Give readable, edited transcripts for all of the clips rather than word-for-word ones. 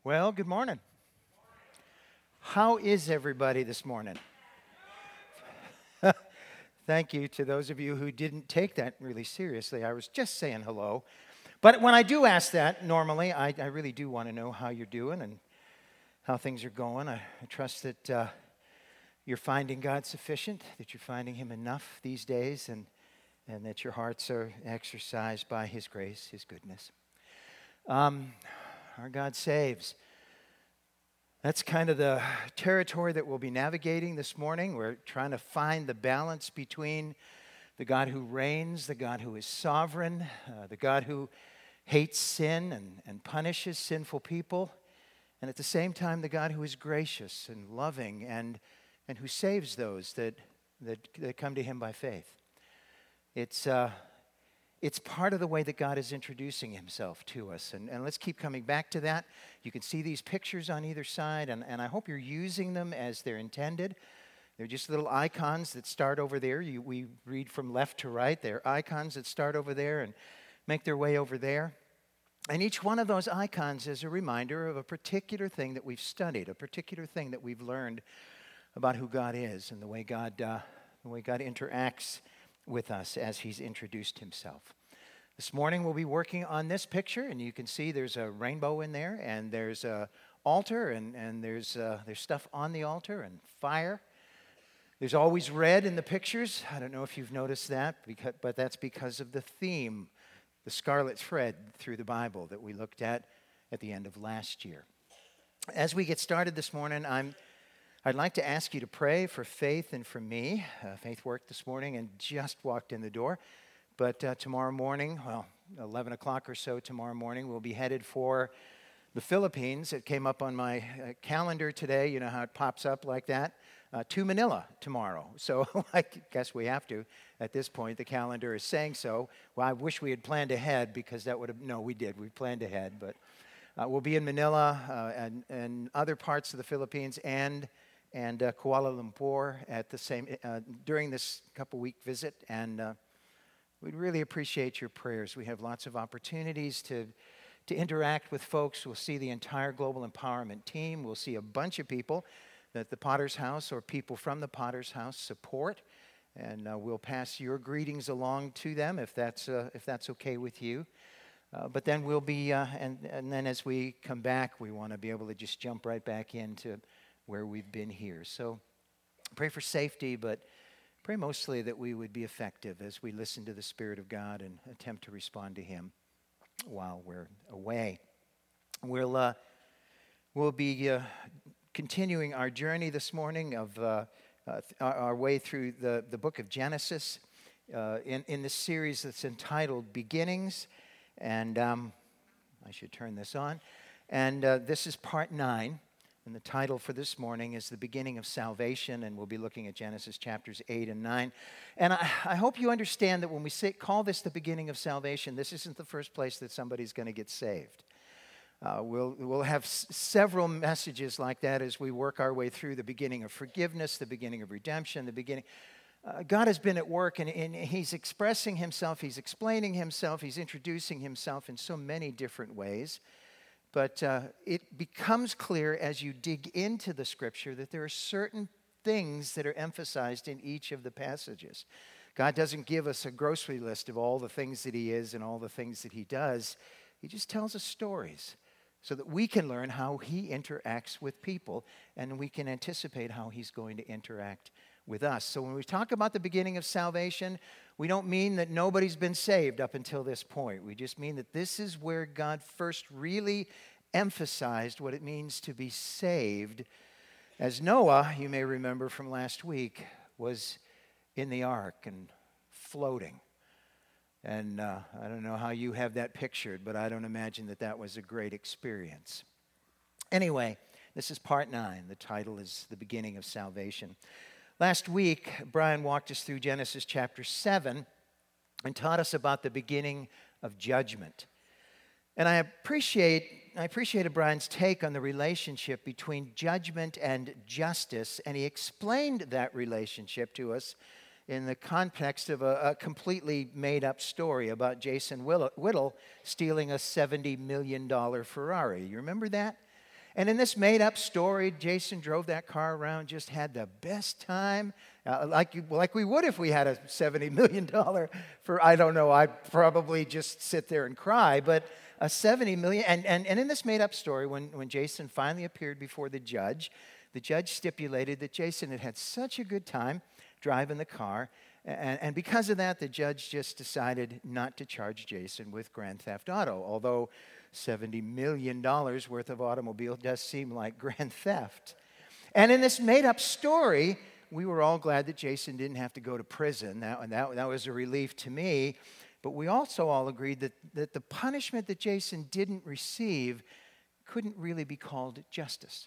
Well, good morning. How is everybody this morning? Thank you to those of you who didn't take that really seriously. I was just saying hello. But when I do ask that, normally, I really do want to know how you're doing and how things are going. I trust that you're finding God sufficient, that you're finding Him enough these days, and that your hearts are exercised by His grace, His goodness. Our God saves. That's kind of the territory that we'll be navigating this morning. We're trying to find the balance between the God who reigns, the God who is sovereign, the God who hates sin and punishes sinful people, and at the same time, the God who is gracious and loving and who saves those that come to Him by faith. It's part of the way that God is introducing Himself to us. And let's keep coming back to that. You can see these pictures on either side, and I hope you're using them as they're intended. They're just little icons that start over there. We read from left to right. They're icons that start over there and make their way over there. And each one of those icons is a reminder of a particular thing that we've studied, a particular thing that we've learned about who God is and the way God interacts with us as He's introduced Himself. This morning we'll be working on this picture, and you can see there's a rainbow in there, and there's an altar, and there's stuff on the altar, and fire. There's always red in the pictures. I don't know if you've noticed that, but that's because of the theme, the scarlet thread through the Bible that we looked at the end of last year. As we get started this morning, I'd like to ask you to pray for Faith and for me. Faith worked this morning and just walked in the door. But tomorrow morning, 11 o'clock or so tomorrow morning, we'll be headed for the Philippines. It came up on my calendar today. You know how it pops up like that? To Manila tomorrow. So I guess we have to at this point. The calendar is saying so. Well, I wish we had planned ahead because that would have... No, we did. We planned ahead. But we'll be in Manila and other parts of the Philippines and Kuala Lumpur at the same during this couple-week visit, and we'd really appreciate your prayers. We have lots of opportunities to interact with folks. We'll see the entire Global Empowerment team. We'll see a bunch of people that the Potter's House or people from the Potter's House support, and we'll pass your greetings along to them if that's okay with you. But then we'll be and then as we come back, we want to be able to just jump right back into where we've been here. So pray for safety, but pray mostly that we would be effective as we listen to the Spirit of God and attempt to respond to Him while we're away. We'll be continuing our journey this morning of our way through the book of Genesis in this series that's entitled Beginnings. And I should turn this on. And this is part 9. And the title for this morning is The Beginning of Salvation, and we'll be looking at Genesis chapters 8 and 9. And I hope you understand that when we call this the beginning of salvation, this isn't the first place that somebody's going to get saved. We'll have several messages like that as we work our way through the beginning of forgiveness, the beginning of redemption, the beginning... God has been at work, and He's expressing Himself, He's explaining Himself, He's introducing Himself in so many different ways. But it becomes clear as you dig into the Scripture that there are certain things that are emphasized in each of the passages. God doesn't give us a grocery list of all the things that He is and all the things that He does. He just tells us stories so that we can learn how He interacts with people, and we can anticipate how He's going to interact with us. So when we talk about the beginning of salvation, we don't mean that nobody's been saved up until this point. We just mean that this is where God first really emphasized what it means to be saved. As Noah, you may remember from last week, was in the ark and floating. And I don't know how you have that pictured, but I don't imagine that was a great experience. Anyway, this is part 9. The title is The Beginning of Salvation. Last week, Brian walked us through Genesis chapter 7 and taught us about the beginning of judgment. And I appreciated Brian's take on the relationship between judgment and justice, and he explained that relationship to us in the context of a completely made-up story about Jason Whittle stealing a $70 million Ferrari. You remember that? And in this made-up story, Jason drove that car around, just had the best time, like we would if we had a $70 million I don't know, I'd probably just sit there and cry, but a $70 million, and in this made-up story, when Jason finally appeared before the judge stipulated that Jason had had such a good time driving the car, and because of that, the judge just decided not to charge Jason with grand theft auto, although $70 million worth of automobile does seem like grand theft. And in this made-up story, we were all glad that Jason didn't have to go to prison. That was a relief to me. But we also all agreed that the punishment that Jason didn't receive couldn't really be called justice.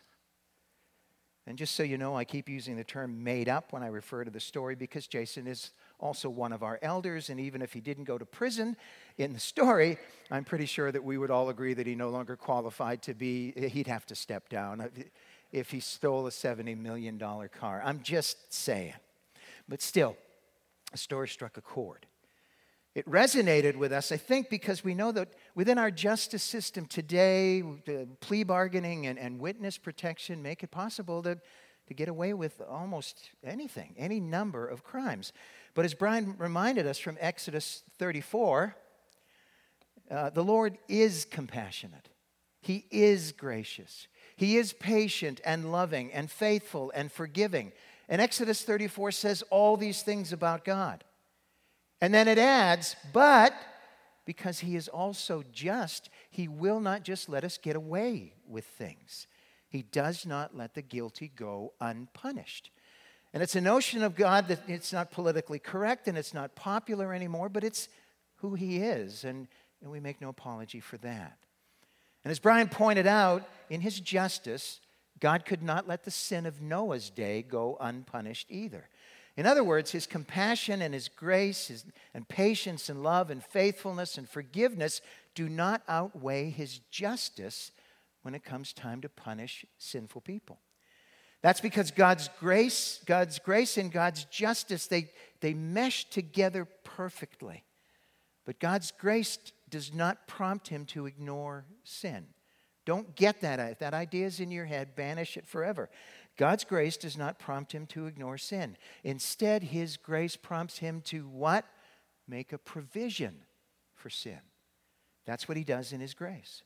And just so you know, I keep using the term made up when I refer to the story because Jason is also one of our elders, and even if he didn't go to prison in the story, I'm pretty sure that we would all agree that he no longer qualified to be, he'd have to step down if he stole a $70 million car. I'm just saying. But still, the story struck a chord. It resonated with us, I think, because we know that within our justice system today, plea bargaining and witness protection make it possible to get away with almost anything, any number of crimes. But as Brian reminded us from Exodus 34, the Lord is compassionate. He is gracious. He is patient and loving and faithful and forgiving. And Exodus 34 says all these things about God. And then it adds, but because he is also just, he will not just let us get away with things. He does not let the guilty go unpunished. And it's a notion of God that it's not politically correct and it's not popular anymore, but it's who he is, and we make no apology for that. And as Brian pointed out, in his justice, God could not let the sin of Noah's day go unpunished either. In other words, his compassion and his grace and patience and love and faithfulness and forgiveness do not outweigh his justice when it comes time to punish sinful people. That's because God's grace and God's justice, they mesh together perfectly. But God's grace does not prompt him to ignore sin. Don't get that. If that idea is in your head, banish it forever. God's grace does not prompt him to ignore sin. Instead, his grace prompts him to what? Make a provision for sin. That's what he does in his grace.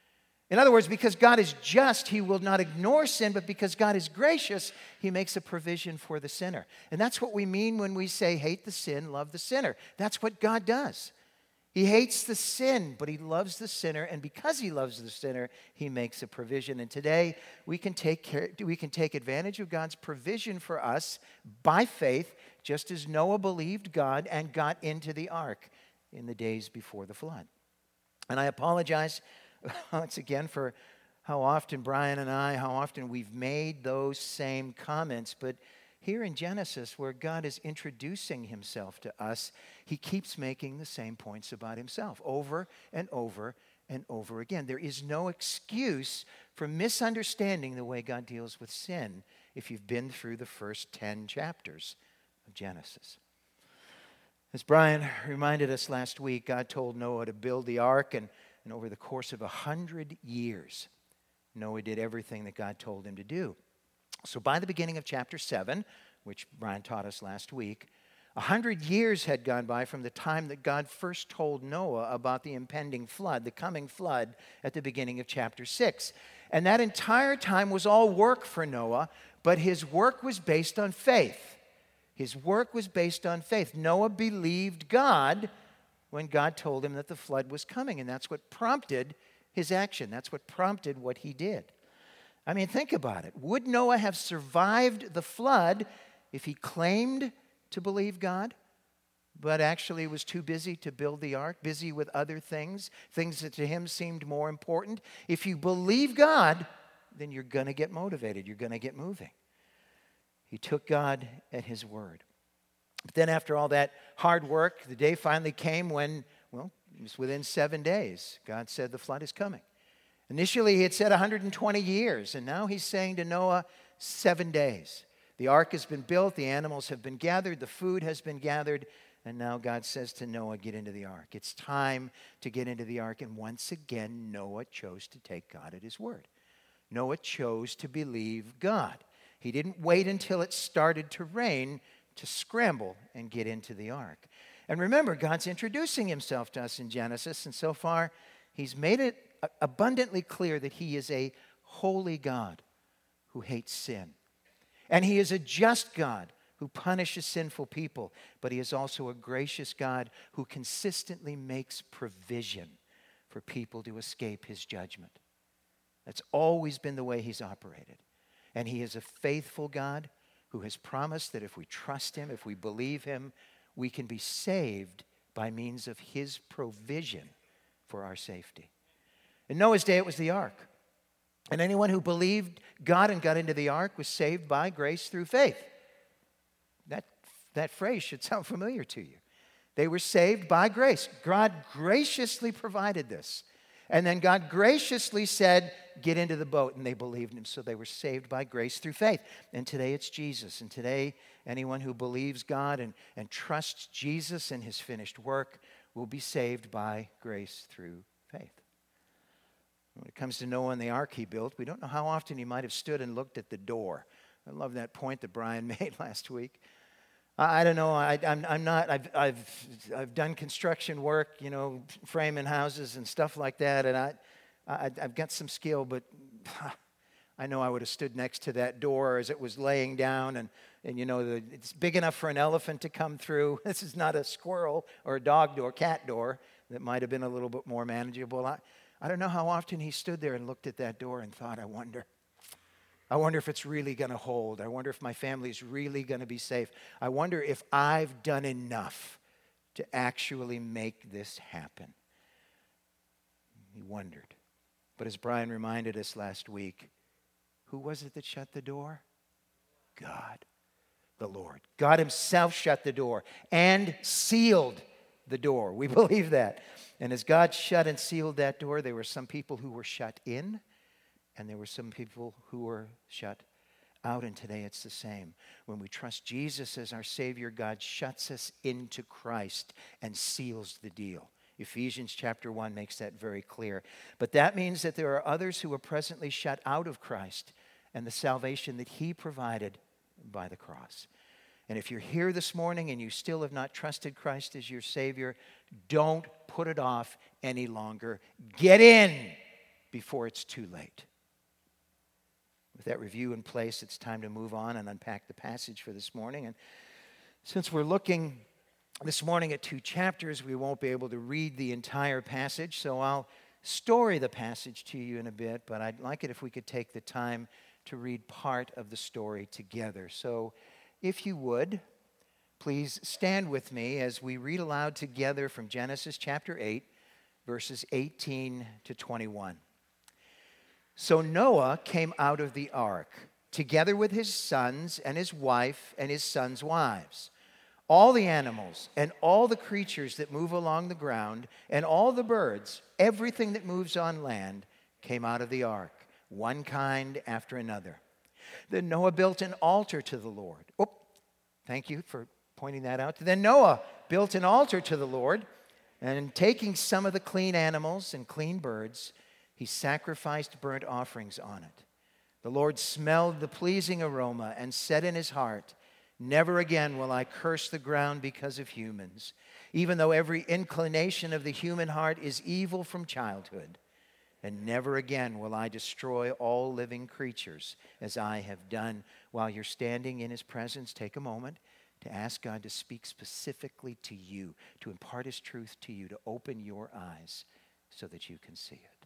In other words, because God is just, he will not ignore sin, but because God is gracious, he makes a provision for the sinner. And that's what we mean when we say, hate the sin, love the sinner. That's what God does. He hates the sin, but he loves the sinner, and because he loves the sinner, he makes a provision. And today, we can take advantage of God's provision for us by faith, just as Noah believed God and got into the ark in the days before the flood. And I apologize once again for how often Brian and how often we've made those same comments, but here in Genesis, where God is introducing himself to us, he keeps making the same points about himself over and over and over again. There is no excuse for misunderstanding the way God deals with sin if you've been through the first 10 chapters of Genesis. As Brian reminded us last week, God told Noah to build the ark, and over the course of 100 years, Noah did everything that God told him to do. So by the beginning of chapter 7, which Brian taught us last week, 100 years had gone by from the time that God first told Noah about the impending flood, the coming flood, at the beginning of chapter 6. And that entire time was all work for Noah, but his work was based on faith. His work was based on faith. Noah believed God when God told him that the flood was coming, and that's what prompted his action. That's what prompted what he did. I mean, think about it. Would Noah have survived the flood if he claimed to believe God, but actually was too busy to build the ark, busy with other things that to him seemed more important? If you believe God, then you're going to get motivated. You're going to get moving. He took God at his word. But then after all that hard work, the day finally came when, it was within 7 days, God said the flood is coming. Initially, he had said 120 years, and now he's saying to Noah, 7 days. The ark has been built, the animals have been gathered, the food has been gathered, and now God says to Noah, get into the ark. It's time to get into the ark, and once again, Noah chose to take God at his word. Noah chose to believe God. He didn't wait until it started to rain to scramble and get into the ark. And remember, God's introducing himself to us in Genesis, and so far, he's made it abundantly clear that he is a holy God who hates sin. And he is a just God who punishes sinful people, but he is also a gracious God who consistently makes provision for people to escape his judgment. That's always been the way he's operated. And he is a faithful God who has promised that if we trust him, if we believe him, we can be saved by means of his provision for our safety. In Noah's day, it was the ark. And anyone who believed God and got into the ark was saved by grace through faith. That phrase should sound familiar to you. They were saved by grace. God graciously provided this. And then God graciously said, get into the boat, and they believed him. So they were saved by grace through faith. And today it's Jesus. And today, anyone who believes God and trusts Jesus and his finished work will be saved by grace through faith. When it comes to Noah and the ark he built, we don't know how often he might have stood and looked at the door. I love that point that Brian made last week. I don't know. I'm not. I've done construction work, framing houses and stuff like that, and I've got some skill, but I know I would have stood next to that door as it was laying down, and it's big enough for an elephant to come through. This is not a squirrel or a dog door, cat door that might have been a little bit more manageable. I don't know how often he stood there and looked at that door and thought, I wonder if it's really going to hold. I wonder if my family is really going to be safe. I wonder if I've done enough to actually make this happen. He wondered. But as Brian reminded us last week, who was it that shut the door? God, the Lord. God himself shut the door and sealed the door. We believe that. And as God shut and sealed that door, there were some people who were shut in, and there were some people who were shut out, and today it's the same. When we trust Jesus as our Savior, God shuts us into Christ and seals the deal. Ephesians chapter 1 makes that very clear. But that means that there are others who are presently shut out of Christ and the salvation that he provided by the cross. And if you're here this morning and you still have not trusted Christ as your Savior, don't put it off any longer. Get in before it's too late. With that review in place, it's time to move on and unpack the passage for this morning. And since we're looking this morning at 2 chapters, we won't be able to read the entire passage, so I'll story the passage to you in a bit, but I'd like it if we could take the time to read part of the story together. So if you would, please stand with me as we read aloud together from Genesis chapter 8, verses 18 to 21. So Noah came out of the ark, together with his sons and his wife and his sons' wives, all the animals and all the creatures that move along the ground, and all the birds, everything that moves on land, came out of the ark, one kind after another. Then Noah built an altar to the Lord. Oh, thank you for pointing that out. Then Noah built an altar to the Lord, and taking some of the clean animals and clean birds, he sacrificed burnt offerings on it. The Lord smelled the pleasing aroma and said in his heart, "Never again will I curse the ground because of humans, even though every inclination of the human heart is evil from childhood. And never again will I destroy all living creatures as I have done." While you're standing in his presence, take a moment to ask God to speak specifically to you, to impart his truth to you, to open your eyes so that you can see it.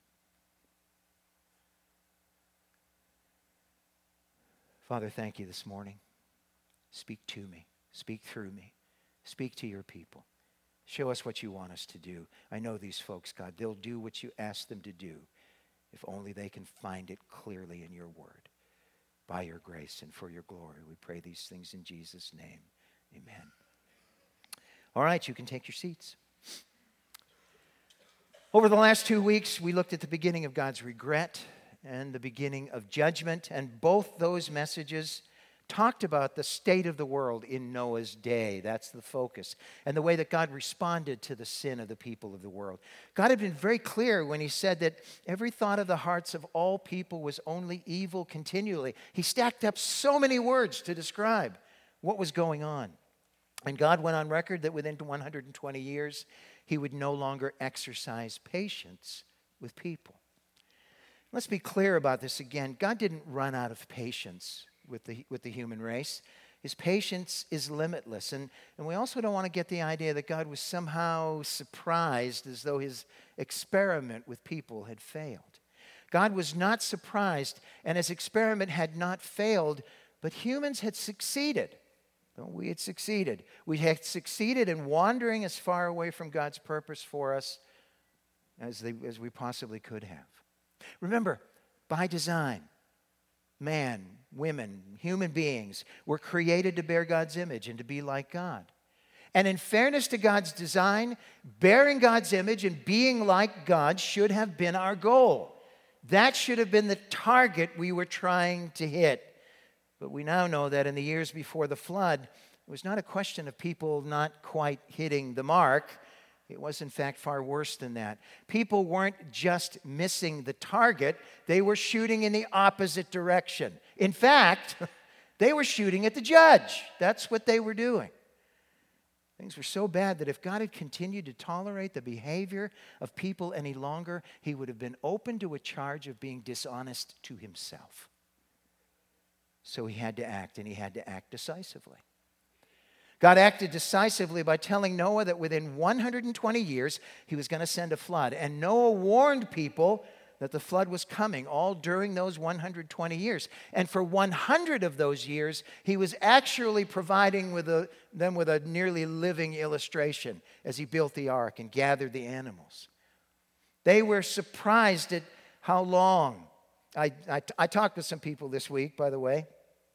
Father, thank you this morning. Speak to me. Speak through me. Speak to your people. Show us what you want us to do. I know these folks, God. They'll do what you ask them to do if only they can find it clearly in your word. By your grace and for your glory, we pray these things in Jesus' name. Amen. All right, you can take your seats. Over the last 2 weeks, we looked at the beginning of God's regret and the beginning of judgment, and both those messages talked about the state of the world in Noah's day. That's the focus. And the way that God responded to the sin of the people of the world. God had been very clear when he said that every thought of the hearts of all people was only evil continually. He stacked up so many words to describe what was going on. And God went on record that within 120 years, he would no longer exercise patience with people. Let's be clear about this again. God didn't run out of patience with the human race. His patience is limitless. And we also don't want to get the idea that God was somehow surprised as though his experiment with people had failed. God was not surprised, and his experiment had not failed, but humans had succeeded. We had succeeded. We had succeeded in wandering as far away from God's purpose for us as we possibly could have. Remember, by design, man, women, human beings were created to bear God's image and to be like God. And in fairness to God's design, bearing God's image and being like God should have been our goal. That should have been the target we were trying to hit. But we now know that in the years before the flood, it was not a question of people not quite hitting the mark. It was, in fact, far worse than that. People weren't just missing the target, they were shooting in the opposite direction. In fact, they were shooting at the judge. That's what they were doing. Things were so bad that if God had continued to tolerate the behavior of people any longer, he would have been open to a charge of being dishonest to himself. So he had to act, and he had to act decisively. God acted decisively by telling Noah that within 120 years, he was going to send a flood. And Noah warned people that the flood was coming all during those 120 years. And for 100 of those years, he was actually providing them with a nearly living illustration as he built the ark and gathered the animals. They were surprised at how long. I talked with some people this week, by the way,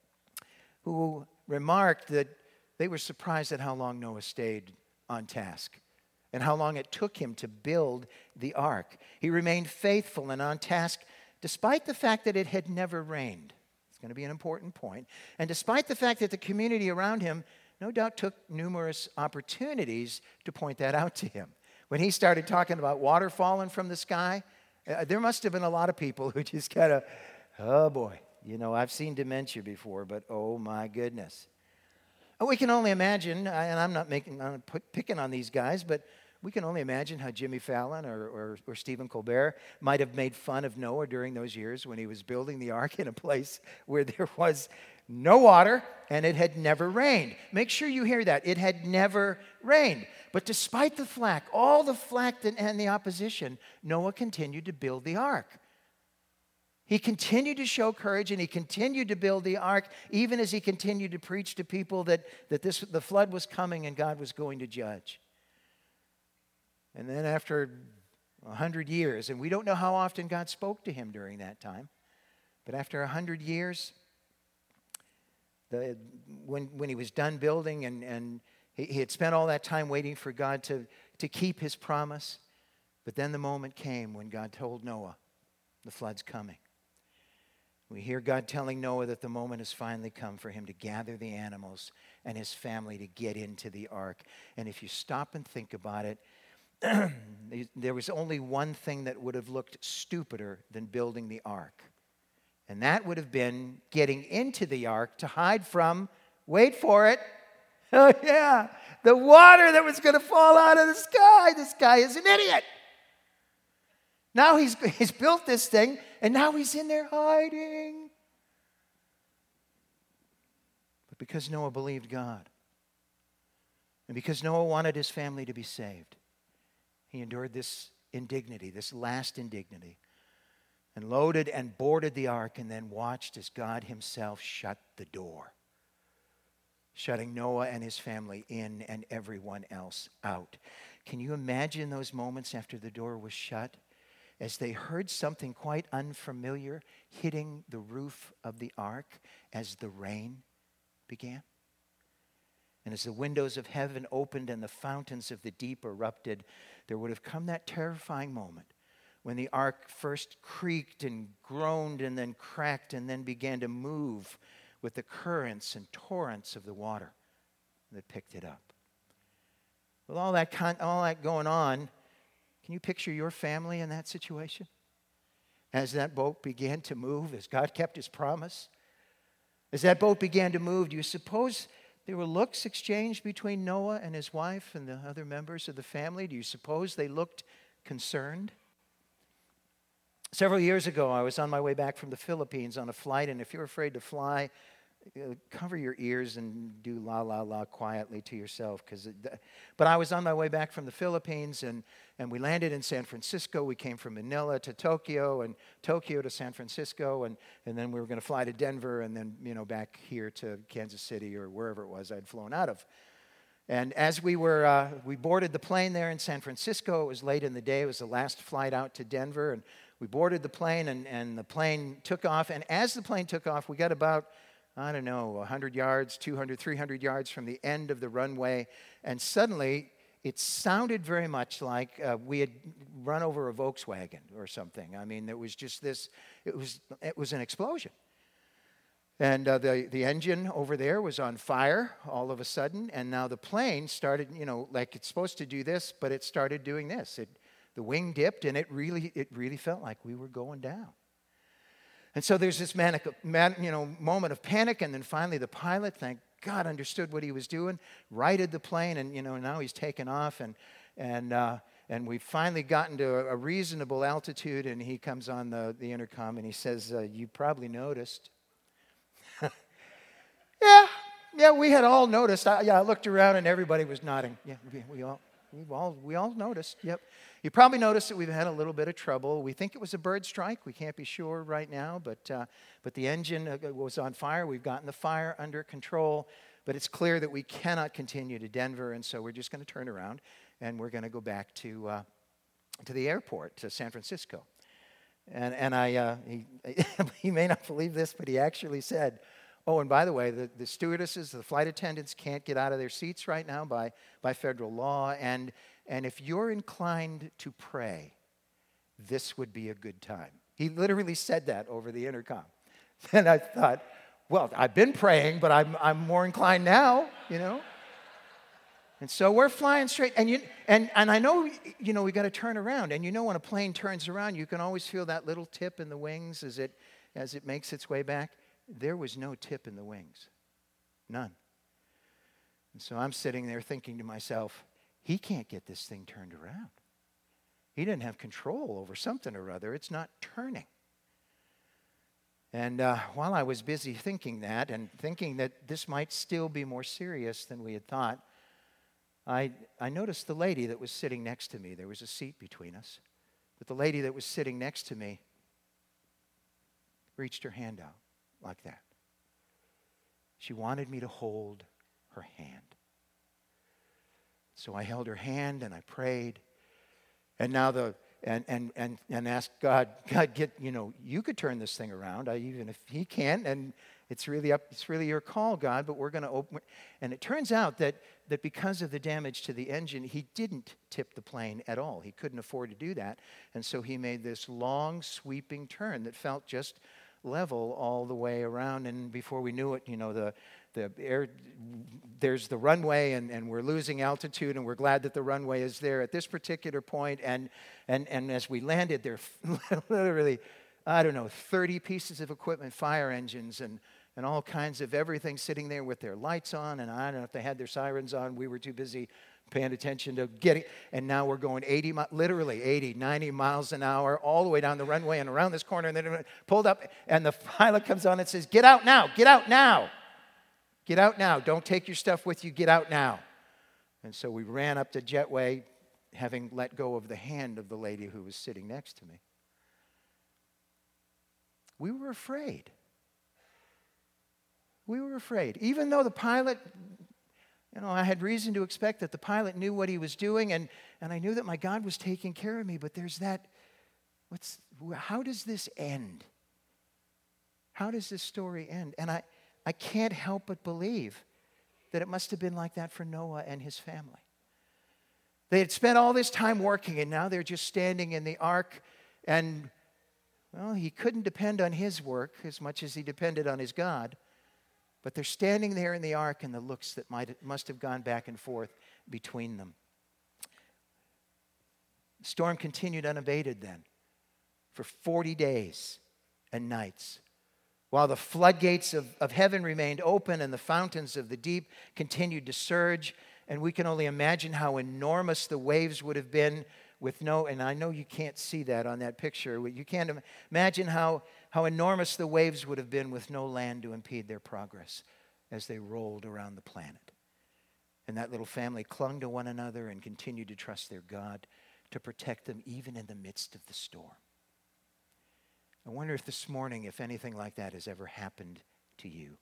who remarked that they were surprised at how long Noah stayed on task and how long it took him to build the ark. He remained faithful and on task despite the fact that it had never rained. It's going to be an important point. And despite the fact that the community around him no doubt took numerous opportunities to point that out to him. When he started talking about water falling from the sky, there must have been a lot of people who just kind of, oh boy, I've seen dementia before, but oh my goodness. And we can only imagine, and I'm not picking on these guys, but we can only imagine how Jimmy Fallon or Stephen Colbert might have made fun of Noah during those years when he was building the ark in a place where there was no water and it had never rained. Make sure you hear that. It had never rained. But despite the flack, all the flack and the opposition, Noah continued to build the ark. He continued to show courage, and he continued to build the ark, even as he continued to preach to people that the flood was coming and God was going to judge. And then after 100 years, and we don't know how often God spoke to him during that time, but after 100 years, when he was done building and he had spent all that time waiting for God to keep his promise, but then the moment came when God told Noah, the flood's coming. We hear God telling Noah that the moment has finally come for him to gather the animals and his family to get into the ark. And if you stop and think about it, there was only one thing that would have looked stupider than building the ark. And that would have been getting into the ark to hide from, wait for it, oh yeah, the water that was going to fall out of the sky. This guy is an idiot. Now he's built this thing, and now he's in there hiding. But because Noah believed God, and because Noah wanted his family to be saved, he endured this indignity, this last indignity, and loaded and boarded the ark and then watched as God himself shut the door, shutting Noah and his family in and everyone else out. Can you imagine those moments after the door was shut? As they heard something quite unfamiliar hitting the roof of the ark as the rain began. And as the windows of heaven opened and the fountains of the deep erupted, there would have come that terrifying moment when the ark first creaked and groaned and then cracked and then began to move with the currents and torrents of the water that picked it up. With all that going on, can you picture your family in that situation? As that boat began to move, as God kept his promise, as that boat began to move, do you suppose there were looks exchanged between Noah and his wife and the other members of the family? Do you suppose they looked concerned? Several years ago, I was on my way back from the Philippines on a flight, and if you're afraid to fly, cover your ears and do la la la quietly to yourself. But I was on my way back from the Philippines, and we landed in San Francisco. We came from Manila to Tokyo, and Tokyo to San Francisco, and then we were going to fly to Denver, and then back here to Kansas City or wherever it was I'd flown out of. And as we boarded the plane there in San Francisco. It was late in the day. It was the last flight out to Denver, and we boarded the plane, and the plane took off. And as the plane took off, we got about 100 yards, 200, 300 yards from the end of the runway. And suddenly, it sounded very much like we had run over a Volkswagen or something. I mean, it was just this, it was an explosion. And the engine over there was on fire all of a sudden. And now the plane started, like it's supposed to do this, but it started doing this. The wing dipped, and it really felt like we were going down. And so there's this moment of panic, and then finally the pilot, thank God, understood what he was doing, righted the plane, and now he's taken off, and we've finally gotten to a reasonable altitude, and he comes on the intercom and he says, "You probably noticed." Yeah, we had all noticed. I looked around and everybody was nodding. Yeah, we all noticed. Yep. You probably noticed that we've had a little bit of trouble. We think it was a bird strike. We can't be sure right now, but the engine was on fire. We've gotten the fire under control, but it's clear that we cannot continue to Denver, and so we're just going to turn around and we're going to go back to the airport, to San Francisco. And he may not believe this, but he actually said, "Oh, and by the way, the stewardesses, the flight attendants can't get out of their seats right now by federal law, and if you're inclined to pray, this would be a good time." He literally said that over the intercom. And I thought, well, I've been praying, but I'm more inclined now, And so we're flying straight, and I know, we got to turn around, and when a plane turns around, you can always feel that little tip in the wings as it makes its way back. There was no tip in the wings. None. And so I'm sitting there thinking to myself, he can't get this thing turned around. He didn't have control over something or other. It's not turning. And while I was busy thinking that, and thinking that this might still be more serious than we had thought, I noticed the lady that was sitting next to me. There was a seat between us. But the lady that was sitting next to me reached her hand out like that. She wanted me to hold her hand. So I held her hand and I prayed. And now and asked God, you could turn this thing around, even if he can't, and it's really your call, God, but we're going to open. And it turns out that because of the damage to the engine, he didn't tip the plane at all. He couldn't afford to do that. And so he made this long, sweeping turn that felt just level all the way around. And before we knew it, the air, there's the runway, and we're losing altitude, and we're glad that the runway is there at this particular point. And as we landed, there literally, 30 pieces of equipment, fire engines, and all kinds of everything sitting there with their lights on. And I don't know if they had their sirens on. We were too busy paying attention to getting. And now we're going 90 miles an hour all the way down the runway and around this corner. And then it pulled up, and the pilot comes on and says, "Get out now, get out now. Get out now. Don't take your stuff with you. Get out now." And so we ran up the jetway, having let go of the hand of the lady who was sitting next to me. We were afraid. We were afraid. Even though the pilot, I had reason to expect that the pilot knew what he was doing, and I knew that my God was taking care of me, but there's that, how does this end? How does this story end? And I can't help but believe that it must have been like that for Noah and his family. They had spent all this time working, and now they're just standing in the ark, and, he couldn't depend on his work as much as he depended on his God. But they're standing there in the ark, and the looks that must have gone back and forth between them. The storm continued unabated then for 40 days and nights, while the floodgates of heaven remained open and the fountains of the deep continued to surge. And we can only imagine how enormous the waves would have been with no, and I know you can't see that on that picture. You can't imagine how enormous the waves would have been with no land to impede their progress as they rolled around the planet. And that little family clung to one another and continued to trust their God to protect them even in the midst of the storm. I wonder if this morning, if anything like that has ever happened to you.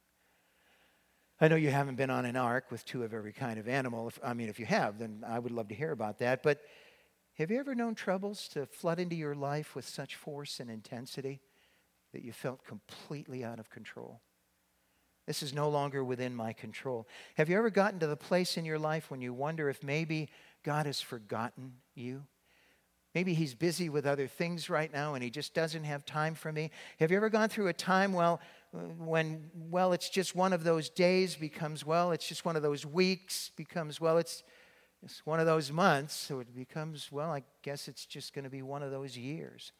I know you haven't been on an ark with two of every kind of animal. If you have, then I would love to hear about that. But have you ever known troubles to flood into your life with such force and intensity that you felt completely out of control? This is no longer within my control. Have you ever gotten to the place in your life when you wonder if maybe God has forgotten you? Maybe he's busy with other things right now and he just doesn't have time for me. Have you ever gone through a time, when it's just one of those days becomes, it's just one of those weeks becomes, it's one of those months, so it becomes, I guess it's just going to be one of those years.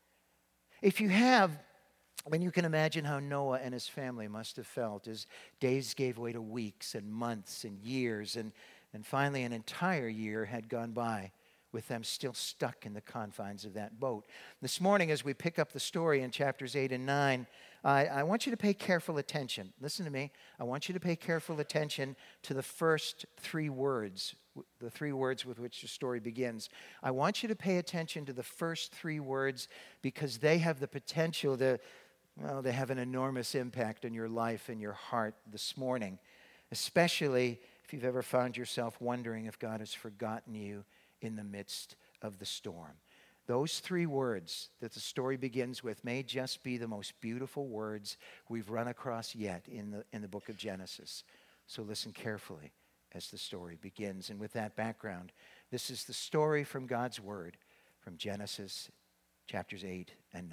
If you have, then you can imagine how Noah and his family must have felt as days gave way to weeks and months and years, and finally an entire year had gone by with them still stuck in the confines of that boat. This morning, as we pick up the story in chapters 8 and 9, I want you to pay careful attention. Listen to me. I want you to pay careful attention to the first three words, the three words with which the story begins. I want you to pay attention to the first three words because they have the potential to have an enormous impact on your life and your heart this morning, especially if you've ever found yourself wondering if God has forgotten you in the midst of the storm. Those three words that the story begins with may just be the most beautiful words we've run across yet in the book of Genesis. So listen carefully as the story begins. And with that background, this is the story from God's Word from Genesis chapters 8 and 9.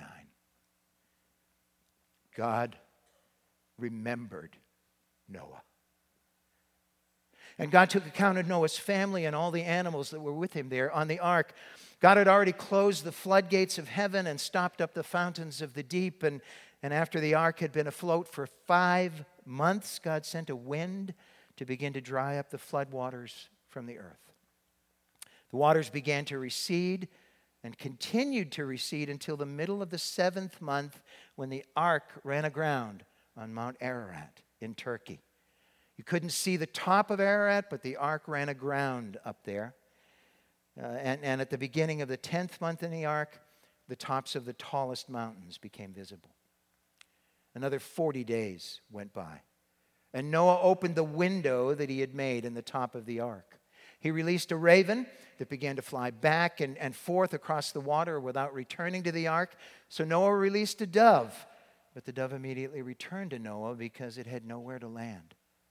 God remembered Noah. And God took account of Noah's family and all the animals that were with him there on the ark. God had already closed the floodgates of heaven and stopped up the fountains of the deep. And after the ark had been afloat for 5 months, God sent a wind to begin to dry up the floodwaters from the earth. The waters began to recede and continued to recede until the middle of the 7th month when the ark ran aground on Mount Ararat in Turkey. You couldn't see the top of Ararat, but the ark ran aground up there. And at the beginning of the 10th month in the ark, the tops of the tallest mountains became visible. Another 40 days went by. And Noah opened the window that he had made in the top of the ark. He released a raven that began to fly back and forth across the water without returning to the ark. So Noah released a dove, but the dove immediately returned to Noah because it had nowhere to land.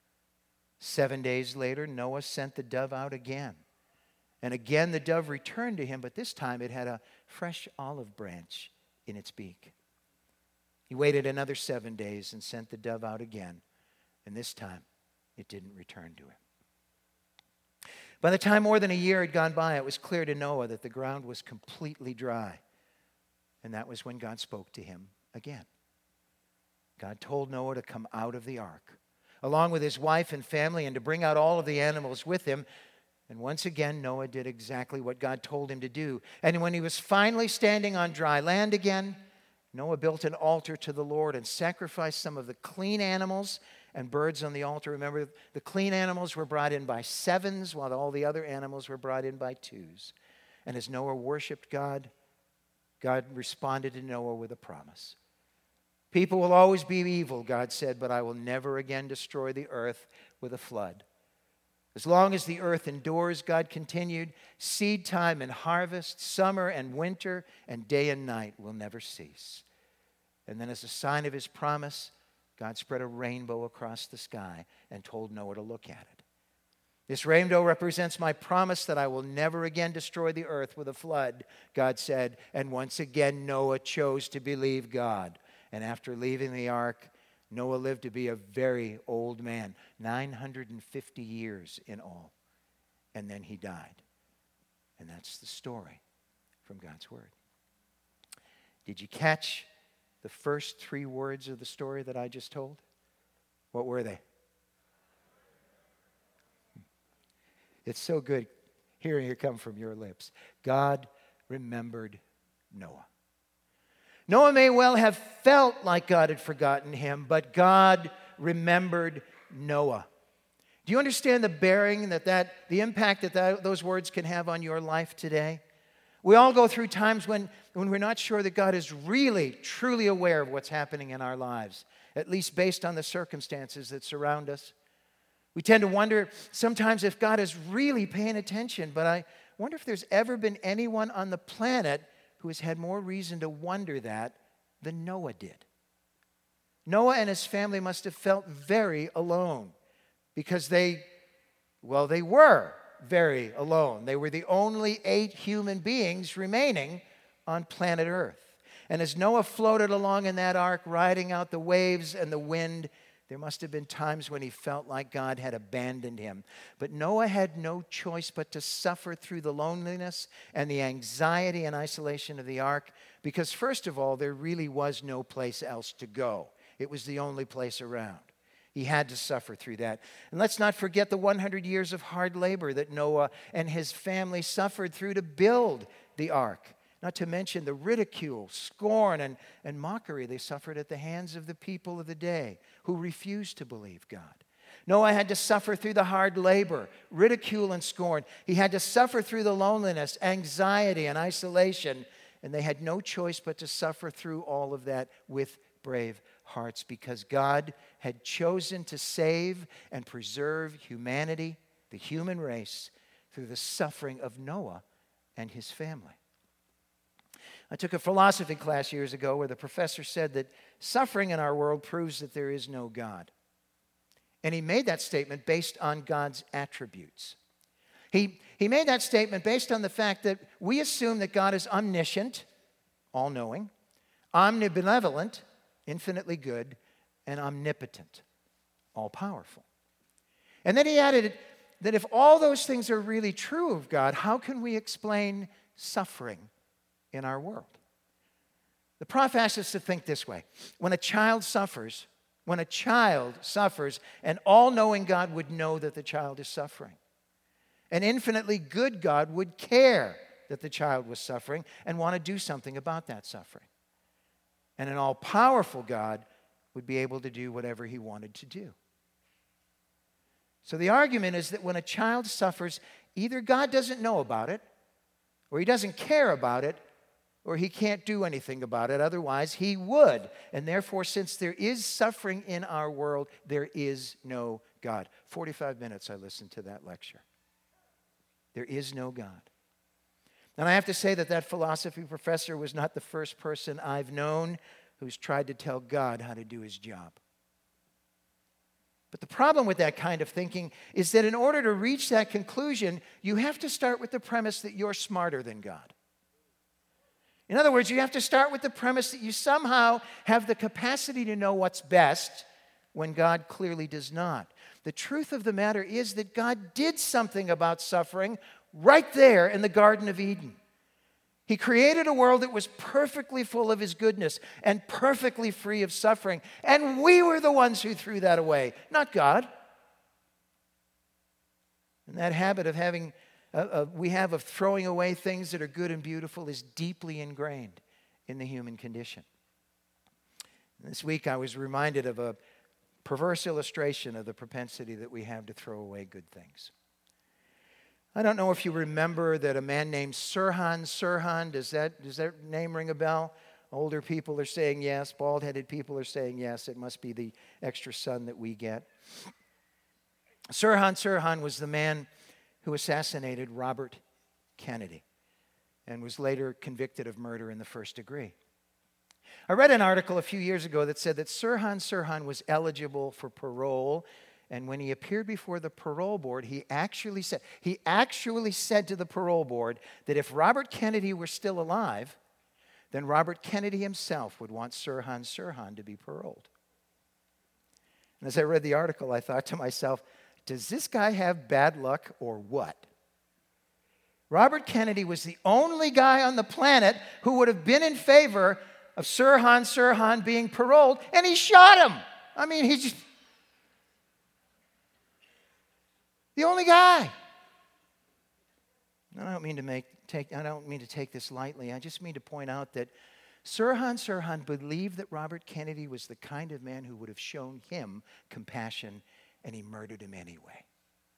7 days later, Noah sent the dove out again. And again the dove returned to him, but this time it had a fresh olive branch in its beak. He waited another 7 days and sent the dove out again, and this time it didn't return to him. By the time more than a year had gone by, it was clear to Noah that the ground was completely dry. And that was when God spoke to him again. God told Noah to come out of the ark, along with his wife and family, and to bring out all of the animals with him. And once again, Noah did exactly what God told him to do. And when he was finally standing on dry land again, Noah built an altar to the Lord and sacrificed some of the clean animals and birds on the altar. Remember, the clean animals were brought in by sevens, while all the other animals were brought in by twos. And as Noah worshiped God, God responded to Noah with a promise. People will always be evil, God said, but I will never again destroy the earth with a flood. As long as the earth endures, God continued, seed time and harvest, summer and winter, and day and night will never cease. And then as a sign of his promise, God spread a rainbow across the sky and told Noah to look at it. This rainbow represents my promise that I will never again destroy the earth with a flood, God said. And once again, Noah chose to believe God. And after leaving the ark, Noah lived to be a very old man, 950 years in all. And then he died. And that's the story from God's Word. Did you catch the first 3 words of the story that I just told? What were they? It's so good hearing it come from your lips. God remembered Noah. Noah may well have felt like God had forgotten him, but God remembered Noah. Do you understand the bearing the impact that those words can have on your life today? We all go through times when we're not sure that God is really, truly aware of what's happening in our lives, at least based on the circumstances that surround us. We tend to wonder sometimes if God is really paying attention, but I wonder if there's ever been anyone on the planet who has had more reason to wonder that than Noah did. Noah and his family must have felt very alone because they were very alone. They were the only 8 human beings remaining on planet Earth. And as Noah floated along in that ark, riding out the waves and the wind, there must have been times when he felt like God had abandoned him. But Noah had no choice but to suffer through the loneliness and the anxiety and isolation of the ark because, first of all, there really was no place else to go. It was the only place around. He had to suffer through that. And let's not forget the 100 years of hard labor that Noah and his family suffered through to build the ark. Not to mention the ridicule, scorn, and mockery they suffered at the hands of the people of the day who refused to believe God. Noah had to suffer through the hard labor, ridicule, and scorn. He had to suffer through the loneliness, anxiety, and isolation. And they had no choice but to suffer through all of that with brave hearts because God had chosen to save and preserve humanity, the human race, through the suffering of Noah and his family. I took a philosophy class years ago where the professor said that suffering in our world proves that there is no God. And he made that statement based on God's attributes. He made that statement based on the fact that we assume that God is omniscient, all-knowing, omnibenevolent, infinitely good, and omnipotent, all-powerful. And then he added that if all those things are really true of God, how can we explain suffering in our world? The prof asks us to think this way. When a child suffers, an all-knowing God would know that the child is suffering. An infinitely good God would care that the child was suffering and want to do something about that suffering. And an all-powerful God would be able to do whatever he wanted to do. So the argument is that when a child suffers, either God doesn't know about it, or he doesn't care about it, or he can't do anything about it. Otherwise, he would. And therefore, since there is suffering in our world, there is no God. 45 minutes I listened to that lecture. There is no God. And I have to say that philosophy professor was not the first person I've known who's tried to tell God how to do his job. But the problem with that kind of thinking is that in order to reach that conclusion, you have to start with the premise that you're smarter than God. In other words, you have to start with the premise that you somehow have the capacity to know what's best when God clearly does not. The truth of the matter is that God did something about suffering right there in the Garden of Eden. He created a world that was perfectly full of his goodness and perfectly free of suffering. And we were the ones who threw that away, not God. And that habit we have of throwing away things that are good and beautiful is deeply ingrained in the human condition. This week I was reminded of a perverse illustration of the propensity that we have to throw away good things. I don't know if you remember that a man named Sirhan, does that name ring a bell? Older people are saying yes, bald-headed people are saying yes. It must be the extra sun that we get. Sirhan was the man who assassinated Robert Kennedy and was later convicted of murder in the first degree. I read an article a few years ago that said that Sirhan was eligible for parole, and when he appeared before the parole board, he actually said to the parole board that if Robert Kennedy were still alive, then Robert Kennedy himself would want Sirhan to be paroled. And as I read the article, I thought to myself, does this guy have bad luck or what? Robert Kennedy was the only guy on the planet who would have been in favor of Sirhan being paroled, and he shot him. I mean, he's just the only guy. I don't mean to take this lightly. I just mean to point out that Sirhan believed that Robert Kennedy was the kind of man who would have shown him compassion, and he murdered him anyway.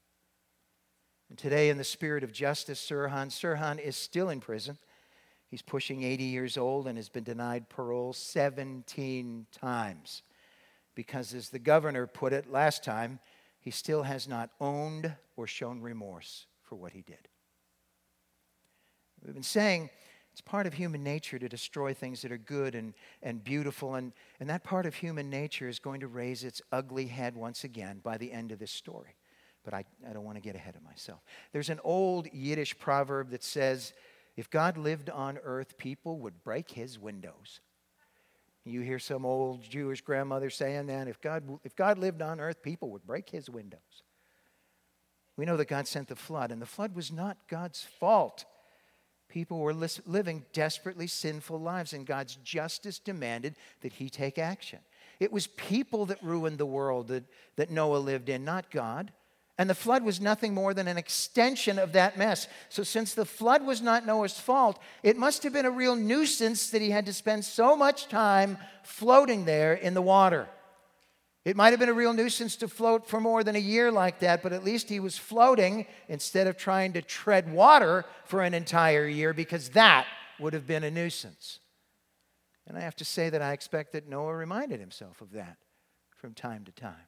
And today, in the spirit of justice, Sirhan is still in prison. He's pushing 80 years old and has been denied parole 17 times because, as the governor put it last time, he still has not owned or shown remorse for what he did. We've been saying it's part of human nature to destroy things that are good and beautiful, and that part of human nature is going to raise its ugly head once again by the end of this story. But I don't want to get ahead of myself. There's an old Yiddish proverb that says, if God lived on earth, people would break his windows. You hear some old Jewish grandmother saying that, if God lived on earth, people would break his windows. We know that God sent the flood, and the flood was not God's fault. People were living desperately sinful lives, and God's justice demanded that he take action. It was people that ruined the world that Noah lived in, not God. And the flood was nothing more than an extension of that mess. So since the flood was not Noah's fault, it must have been a real nuisance that he had to spend so much time floating there in the water. It might have been a real nuisance to float for more than a year like that, but at least he was floating instead of trying to tread water for an entire year, because that would have been a nuisance. And I have to say that I expect that Noah reminded himself of that from time to time.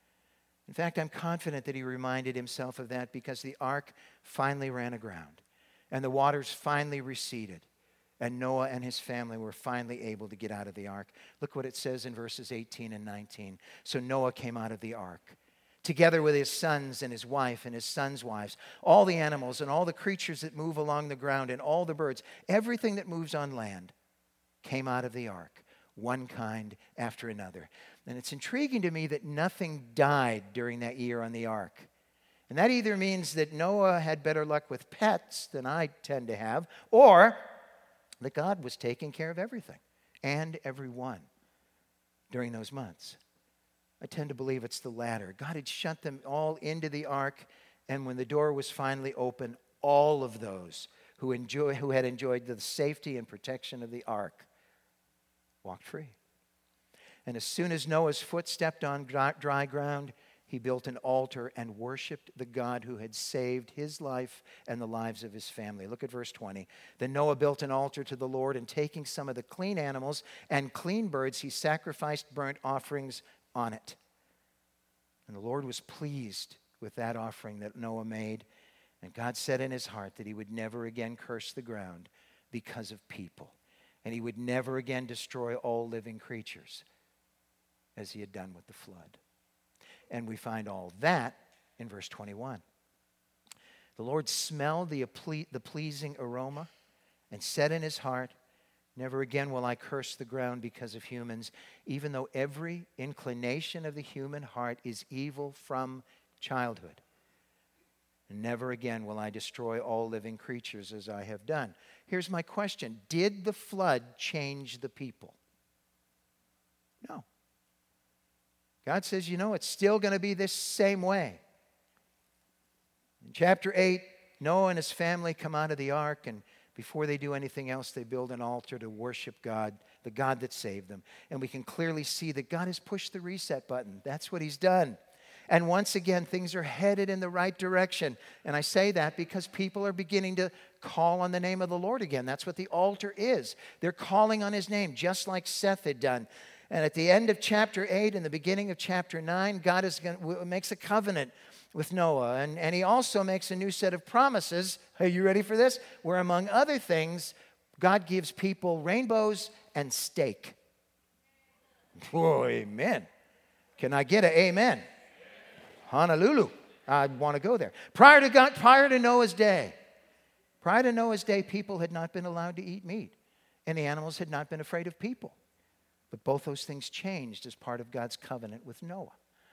In fact, I'm confident that he reminded himself of that because the ark finally ran aground and the waters finally receded, and Noah and his family were finally able to get out of the ark. Look what it says in verses 18 and 19. So Noah came out of the ark, together with his sons and his wife and his sons' wives, all the animals and all the creatures that move along the ground and all the birds, everything that moves on land came out of the ark, one kind after another. And it's intriguing to me that nothing died during that year on the ark. And that either means that Noah had better luck with pets than I tend to have, or that God was taking care of everything and everyone during those months. I tend to believe it's the latter. God had shut them all into the ark, and when the door was finally open, all of those who had enjoyed the safety and protection of the ark walked free. And as soon as Noah's foot stepped on dry ground, he built an altar and worshiped the God who had saved his life and the lives of his family. Look at verse 20. Then Noah built an altar to the Lord, and taking some of the clean animals and clean birds, he sacrificed burnt offerings on it. And the Lord was pleased with that offering that Noah made. And God said in his heart that he would never again curse the ground because of people. And he would never again destroy all living creatures as he had done with the flood. And we find all that in verse 21. The Lord smelled the pleasing aroma and said in his heart, never again will I curse the ground because of humans, even though every inclination of the human heart is evil from childhood. And never again will I destroy all living creatures as I have done. Here's my question. Did the flood change the people? No. God says, it's still going to be this same way. In chapter 8, Noah and his family come out of the ark, and before they do anything else, they build an altar to worship God, the God that saved them. And we can clearly see that God has pushed the reset button. That's what he's done. And once again, things are headed in the right direction. And I say that because people are beginning to call on the name of the Lord again. That's what the altar is. They're calling on his name, just like Seth had done. And at the end of chapter 8 and the beginning of chapter 9, God makes a covenant with Noah. And he also makes a new set of promises. Are you ready for this? Where, among other things, God gives people rainbows and steak. Whoa, amen. Can I get an amen? Honolulu. I want to go there. Prior to Noah's day, people had not been allowed to eat meat. And the animals had not been afraid of people. But both those things changed as part of God's covenant with Noah.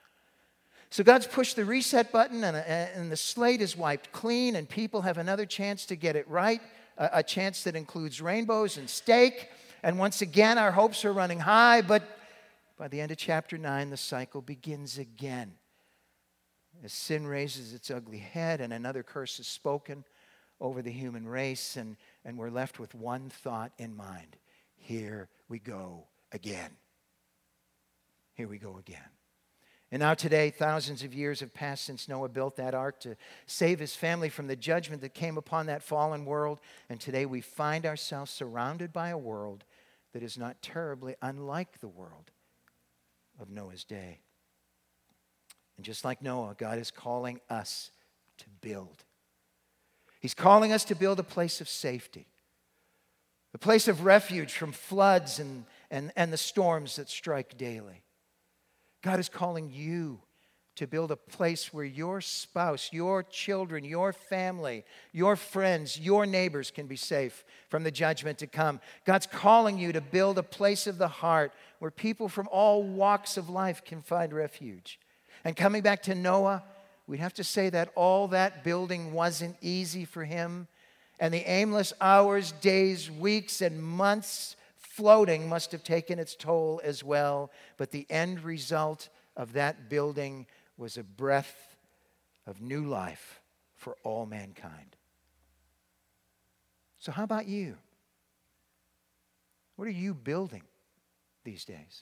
So God's pushed the reset button, and the slate is wiped clean, and people have another chance to get it right, a chance that includes rainbows and steak. And once again, our hopes are running high, but by the end of chapter 9, the cycle begins again. As sin raises its ugly head and another curse is spoken over the human race, and we're left with one thought in mind. Here we go again. Here we go again. And now today, thousands of years have passed since Noah built that ark to save his family from the judgment that came upon that fallen world. And today we find ourselves surrounded by a world that is not terribly unlike the world of Noah's day. And just like Noah, God is calling us to build. He's calling us to build a place of safety, a place of refuge from floods and the storms that strike daily. God is calling you to build a place where your spouse, your children, your family, your friends, your neighbors can be safe from the judgment to come. God's calling you to build a place of the heart where people from all walks of life can find refuge. And coming back to Noah, we'd have to say that all that building wasn't easy for him. And the aimless hours, days, weeks, and months floating must have taken its toll as well. But the end result of that building was a breath of new life for all mankind. So how about you? What are you building these days?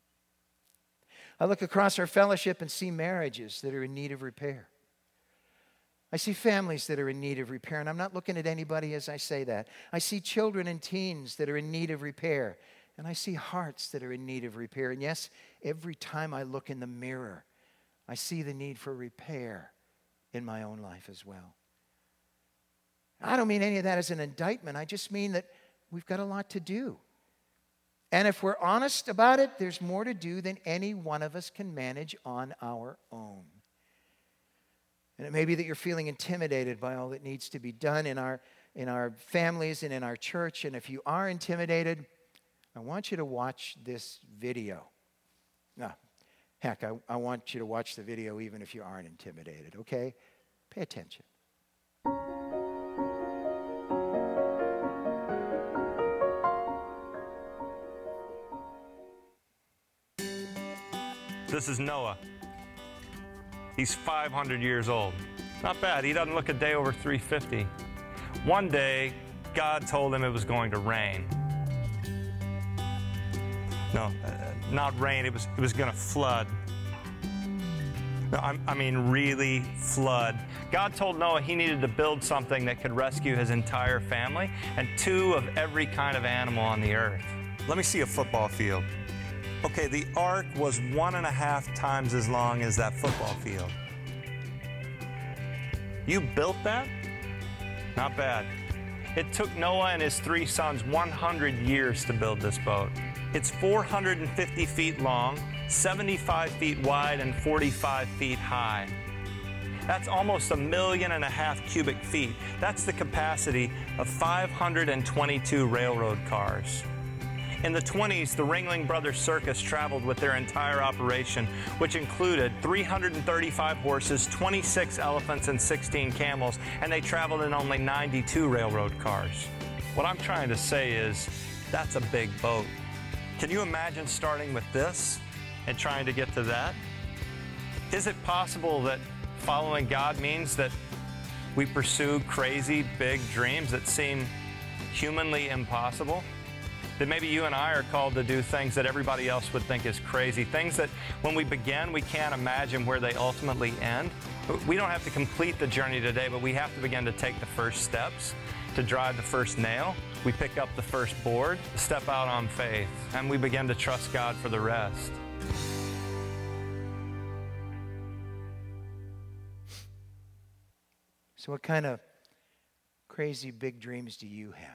I look across our fellowship and see marriages that are in need of repair. I see families that are in need of repair, and I'm not looking at anybody as I say that. I see children and teens that are in need of repair, and I see hearts that are in need of repair. And yes, every time I look in the mirror, I see the need for repair in my own life as well. I don't mean any of that as an indictment. I just mean that we've got a lot to do. And if we're honest about it, there's more to do than any one of us can manage on our own. And it may be that you're feeling intimidated by all that needs to be done in our families and in our church. And if you are intimidated, I want you to watch this video. No, heck, I want you to watch the video even if you aren't intimidated, okay? Pay attention. This is Noah. He's 500 years old. Not bad. He doesn't look a day over 350. One day, God told him it was going to rain. No, not rain. It was going to flood. No, I mean really flood. God told Noah he needed to build something that could rescue his entire family and 2 of every kind of animal on the earth. Let me see a football field. Okay, the ark was 1.5 times as long as that football field. You built that? Not bad. It took Noah and his 3 sons 100 years to build this boat. It's 450 feet long, 75 feet wide, and 45 feet high. That's almost 1.5 million cubic feet. That's the capacity of 522 railroad cars. In the 20s, the Ringling Brothers Circus traveled with their entire operation, which included 335 horses, 26 elephants, and 16 camels, and they traveled in only 92 railroad cars. What I'm trying to say is, that's a big boat. Can you imagine starting with this and trying to get to that? Is it possible that following God means that we pursue crazy, big dreams that seem humanly impossible? That maybe you and I are called to do things that everybody else would think is crazy, things that when we begin, we can't imagine where they ultimately end. We don't have to complete the journey today, but we have to begin to take the first steps, to drive the first nail. We pick up the first board, step out on faith, and we begin to trust God for the rest. So what kind of crazy big dreams do you have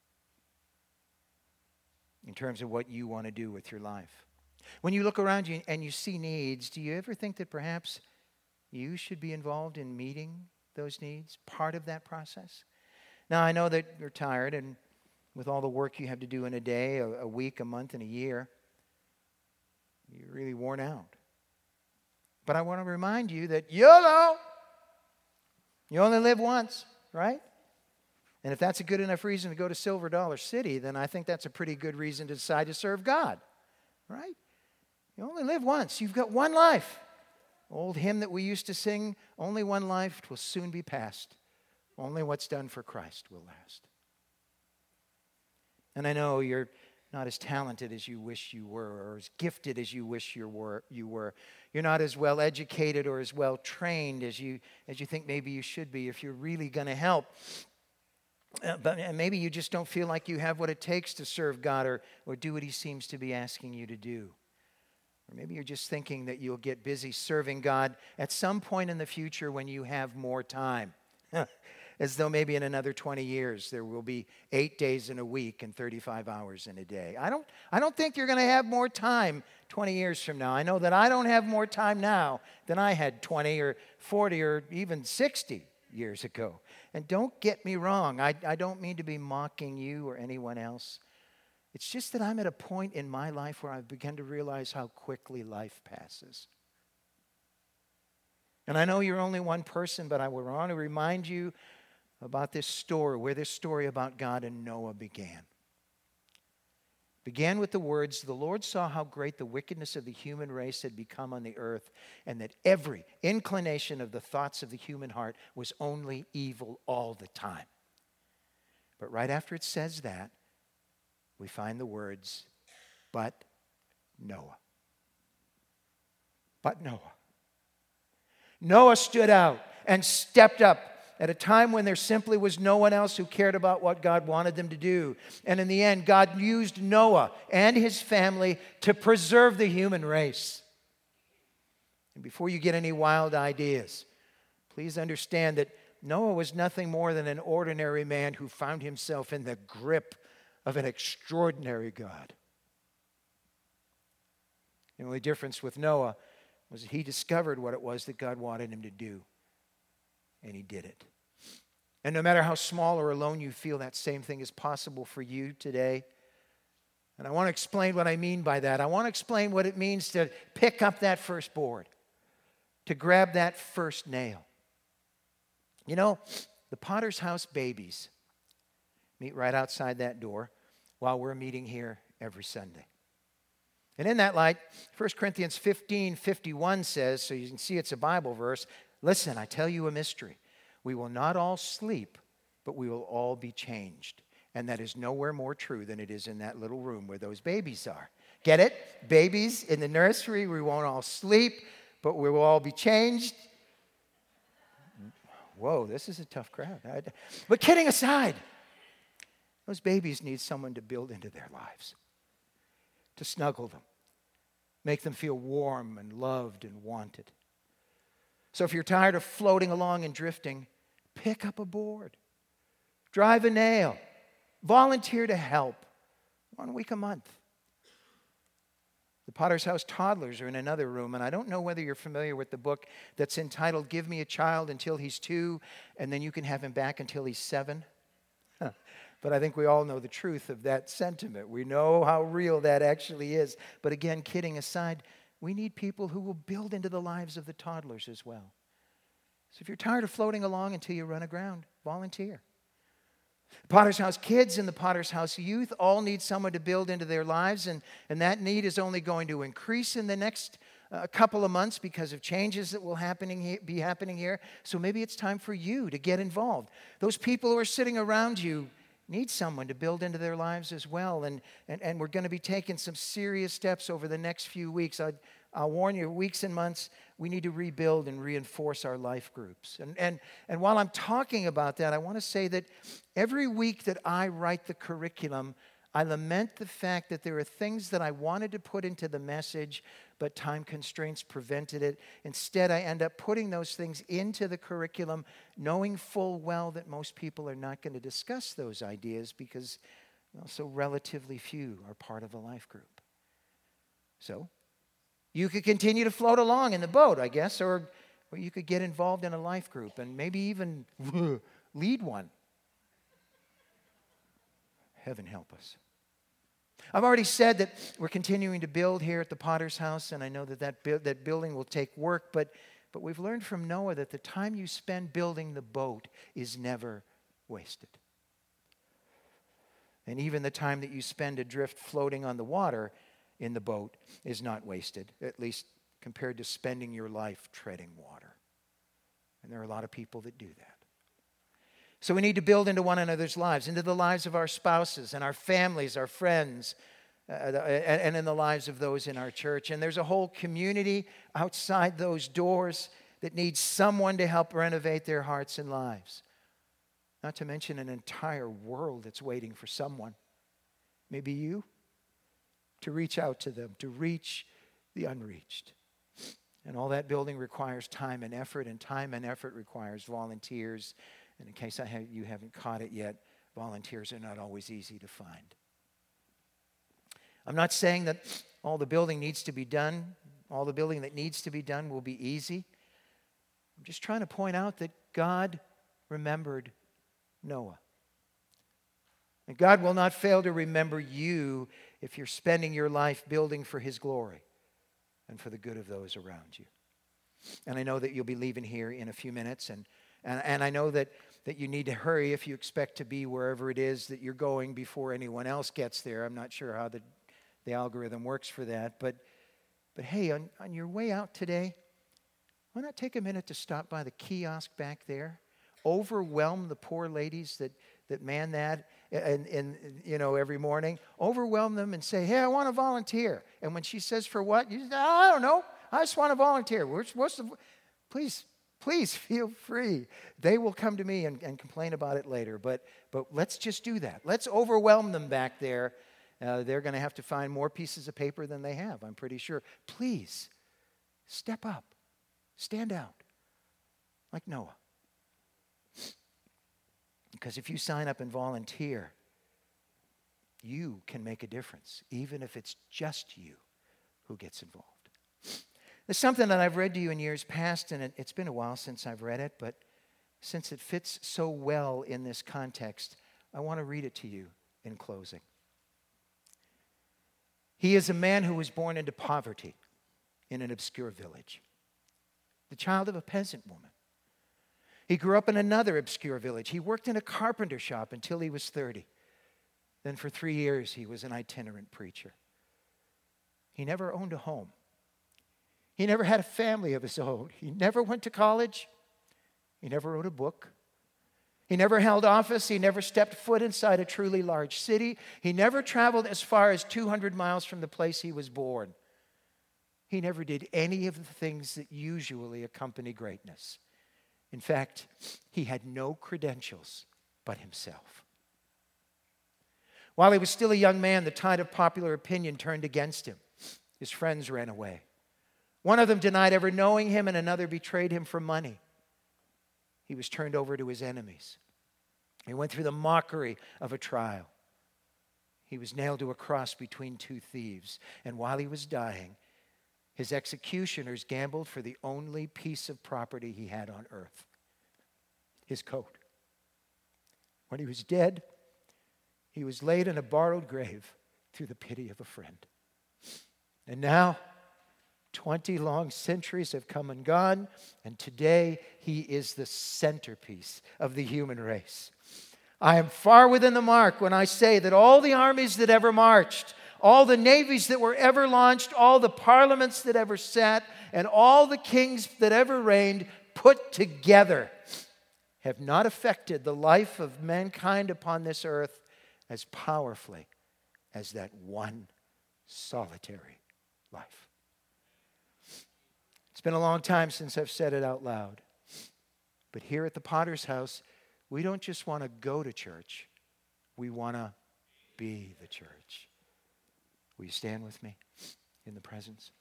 in terms of what you want to do with your life? When you look around you and you see needs, do you ever think that perhaps you should be involved in meeting those needs, part of that process? Now, I know that you're tired, and with all the work you have to do in a day, a week, a month, and a year, you're really worn out. But I want to remind you that YOLO, you only live once, right? And if that's a good enough reason to go to Silver Dollar City, then I think that's a pretty good reason to decide to serve God, right? You only live once. You've got one life. Old hymn that we used to sing, only one life will soon be past. Only what's done for Christ will last. And I know you're not as talented as you wish you were, or as gifted as you wish you were. You're not as well educated or as well trained as you think maybe you should be if you're really going to help. But maybe you just don't feel like you have what it takes to serve God or do what He seems to be asking you to do. Or maybe you're just thinking that you'll get busy serving God at some point in the future when you have more time. As though maybe in another 20 years there will be 8 days in a week and 35 hours in a day. I don't think you're going to have more time 20 years from now. I know that I don't have more time now than I had 20 or 40 or even 60 years ago. And don't get me wrong, I don't mean to be mocking you or anyone else. It's just that I'm at a point in my life where I've begun to realize how quickly life passes. And I know you're only one person, but I want to remind you about this story, where this story about God and Noah began. Began with the words, "The Lord saw how great the wickedness of the human race had become on the earth, and that every inclination of the thoughts of the human heart was only evil all the time." But right after it says that, we find the words, "But Noah." But Noah. Noah stood out and stepped up at a time when there simply was no one else who cared about what God wanted them to do. And in the end, God used Noah and his family to preserve the human race. And before you get any wild ideas, please understand that Noah was nothing more than an ordinary man who found himself in the grip of an extraordinary God. The only difference with Noah was that he discovered what it was that God wanted him to do. And he did it. And no matter how small or alone you feel, that same thing is possible for you today. And I want to explain what I mean by that. I want to explain what it means to pick up that first board, to grab that first nail. You know, the Potter's House babies meet right outside that door while we're meeting here every Sunday. And in that light, 1 Corinthians 15:51 says, so you can see it's a Bible verse, "Listen, I tell you a mystery. We will not all sleep, but we will all be changed." And that is nowhere more true than it is in that little room where those babies are. Get it? Babies in the nursery, we won't all sleep, but we will all be changed. Whoa, this is a tough crowd. But kidding aside, those babies need someone to build into their lives, to snuggle them, make them feel warm and loved and wanted. So if you're tired of floating along and drifting, pick up a board, drive a nail, volunteer to help 1 week a month. The Potter's House toddlers are in another room, and I don't know whether you're familiar with the book that's entitled "Give Me a Child Until He's 2, and then you can have him back until he's 7. But I think we all know the truth of that sentiment. We know how real that actually is. But again, kidding aside, we need people who will build into the lives of the toddlers as well. So if you're tired of floating along until you run aground, volunteer. The Potter's House kids and the Potter's House youth all need someone to build into their lives, and that need is only going to increase in the next couple of months because of changes that will be happening here. So maybe it's time for you to get involved. Those people who are sitting around you need someone to build into their lives as well, and we're going to be taking some serious steps over the next few weeks. I'll warn you, weeks and months, we need to rebuild and reinforce our life groups. And while I'm talking about that, I want to say that every week that I write the curriculum, I lament the fact that there are things that I wanted to put into the message, but time constraints prevented it. Instead, I end up putting those things into the curriculum, knowing full well that most people are not going to discuss those ideas because so relatively few are part of a life group. So, you could continue to float along in the boat, I guess, or you could get involved in a life group and maybe even lead one. Heaven help us. I've already said that we're continuing to build here at the Potter's House, and I know that building will take work, but we've learned from Noah that the time you spend building the boat is never wasted. And even the time that you spend adrift floating on the water in the boat is not wasted, at least compared to spending your life treading water. And there are a lot of people that do that. So we need to build into one another's lives, into the lives of our spouses and our families, our friends, and in the lives of those in our church. And there's a whole community outside those doors that needs someone to help renovate their hearts and lives. Not to mention an entire world that's waiting for someone, maybe you, to reach out to them, to reach the unreached. And all that building requires time and effort, and time and effort requires volunteers. And in case you haven't caught it yet, volunteers are not always easy to find. I'm not saying that all the building needs to be done. All the building that needs to be done will be easy. I'm just trying to point out that God remembered Noah. And God will not fail to remember you if you're spending your life building for His glory and for the good of those around you. And I know that you'll be leaving here in a few minutes, and I know that you need to hurry if you expect to be wherever it is that you're going before anyone else gets there. I'm not sure how the algorithm works for that, but hey, on your way out today, why not take a minute to stop by the kiosk back there? Overwhelm the poor ladies that man that and every morning. Overwhelm them and say, hey, I want to volunteer. And when she says for what, you say, I don't know. I just want to volunteer. Please feel free. They will come to me and complain about it later. But let's just do that. Let's overwhelm them back there. They're going to have to find more pieces of paper than they have, I'm pretty sure. Please, step up. Stand out like Noah. Because if you sign up and volunteer, you can make a difference, even if it's just you who gets involved. There's something that I've read to you in years past, and it's been a while since I've read it, but since it fits so well in this context, I want to read it to you in closing. He is a man who was born into poverty in an obscure village, the child of a peasant woman. He grew up in another obscure village. He worked in a carpenter shop until he was 30. Then for 3 years, he was an itinerant preacher. He never owned a home. He never had a family of his own. He never went to college. He never wrote a book. He never held office. He never stepped foot inside a truly large city. He never traveled as far as 200 miles from the place he was born. He never did any of the things that usually accompany greatness. In fact, he had no credentials but himself. While he was still a young man, the tide of popular opinion turned against him. His friends ran away. One of them denied ever knowing him, and another betrayed him for money. He was turned over to his enemies. He went through the mockery of a trial. He was nailed to a cross between two thieves, and while he was dying, his executioners gambled for the only piece of property he had on earth, his coat. When he was dead, he was laid in a borrowed grave through the pity of a friend. And now, 20 long centuries have come and gone, and today he is the centerpiece of the human race. I am far within the mark when I say that all the armies that ever marched, all the navies that were ever launched, all the parliaments that ever sat, and all the kings that ever reigned put together have not affected the life of mankind upon this earth as powerfully as that one solitary life. It's been a long time since I've said it out loud. But here at the Potter's House, we don't just want to go to church. We want to be the church. Will you stand with me in the presence?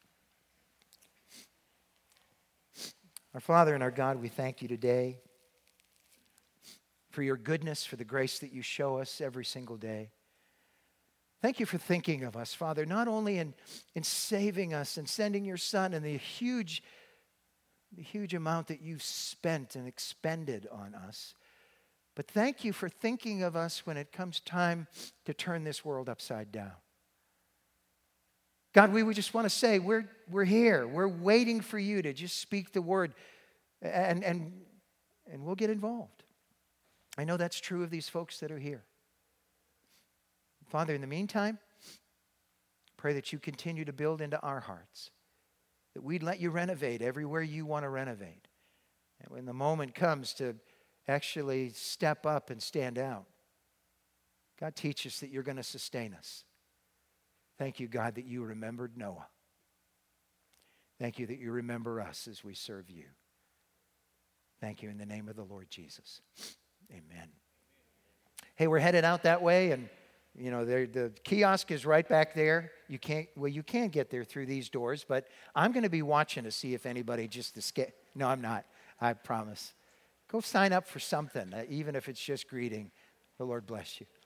Our Father and our God, we thank you today for your goodness, for the grace that you show us every single day. Thank you for thinking of us, Father, not only in saving us and sending your Son and the huge amount that you've spent and expended on us, but thank you for thinking of us when it comes time to turn this world upside down. God, we would just want to say, we're here. We're waiting for you to just speak the word, and we'll get involved. I know that's true of these folks that are here. Father, in the meantime, pray that you continue to build into our hearts, that we'd let you renovate everywhere you want to renovate. And when the moment comes to actually step up and stand out, God, teach us that you're going to sustain us. Thank you, God, that you remembered Noah. Thank you that you remember us as we serve you. Thank you in the name of the Lord Jesus. Amen. Hey, we're headed out that way, and you know, the kiosk is right back there. You can get there through these doors, but I'm going to be watching to see if anybody just escaped. No, I'm not. I promise. Go sign up for something, even if it's just greeting. The Lord bless you.